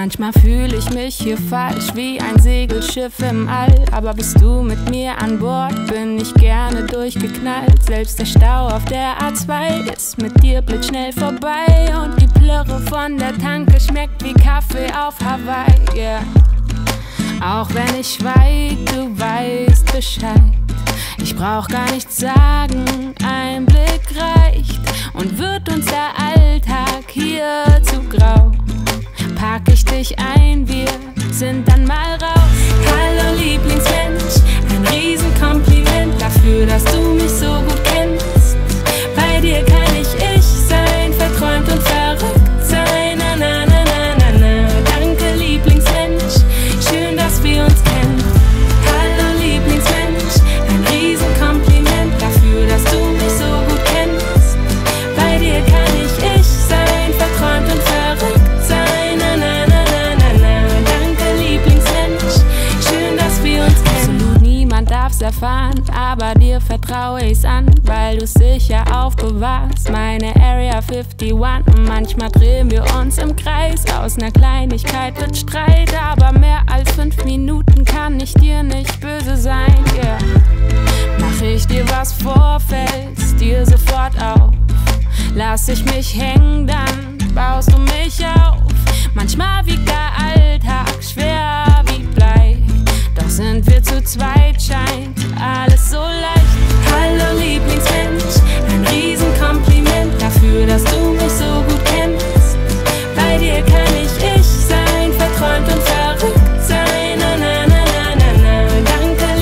Manchmal fühle ich mich hier falsch wie ein Segelschiff im All. Aber bist du mit mir an Bord, bin ich gerne durchgeknallt. Selbst der Stau auf der A2 ist mit dir blitzschnell vorbei. Und die Plörre von der Tanke schmeckt wie Kaffee auf Hawaii, yeah. Auch wenn ich schweig, du weißt Bescheid. Ich brauch gar nichts sagen, ein Blick reicht. Und wird uns der Alltag hier zu grau, pack ich dich ein, wir sind dann mal raus. Hallo Lieblingsmensch, ein Riesenkompliment dafür, dass du mich so gut kennst. Bei dir kann ich sein, verträumt und verrückt sein. Na na na na na na. Danke Lieblingsmensch, schön, dass wir uns kennen. Hallo Lieblingsmensch, ein Riesenkompliment dafür, dass du mich so gut kennst. Bei dir kann ich sein, verträumt und verrückt sein. Na na na na na na. Danke Lieblingsmensch, schön, dass wir uns kennen. Absolut niemand darf's erfahren, aber dir vertraue ich's an, weil du's sicher aufbewahrst. Meine Area 51. Und manchmal drehen wir uns im Kreis. Aus ner Kleinigkeit wird Streit, aber mehr als 5 Minuten kann ich dir nicht böse sein, yeah. Mach ich dir was vor, fällst dir sofort auf. Lass ich mich hängen, dann baust du mich auf. Manchmal wiegt der Alltag schwer wie Blei, doch sind wir zu zweit, scheint alles so leicht. Hallo Lieblingsmensch, ein Riesenkompliment dafür, dass du mich so gut kennst. Bei dir kann ich sein, verträumt und verrückt sein. Na na na na na na. Danke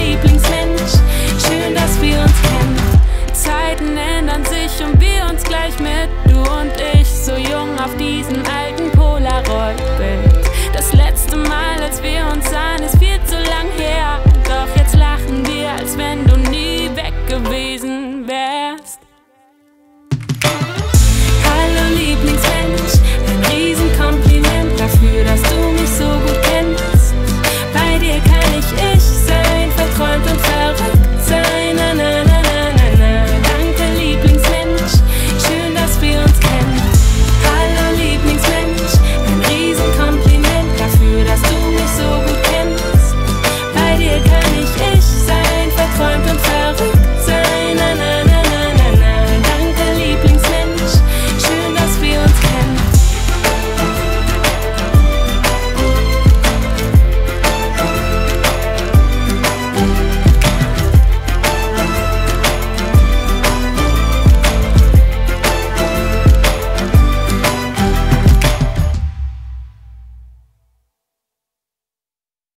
Lieblingsmensch, schön, dass wir uns kennen. Zeiten ändern sich und wir uns gleich mit.